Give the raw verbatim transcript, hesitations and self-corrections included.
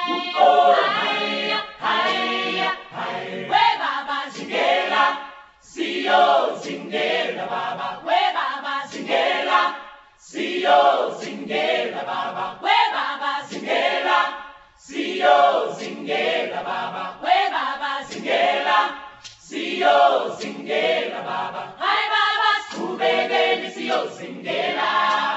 Haya, haya, haya. We baba zingela, siyo zingela baba. We baba zingela, siyo zingela baba. We baba zingela, siyo zingela baba. We baba zingela, siyo zingela baba. Hai baba, subegeli siyo zingela.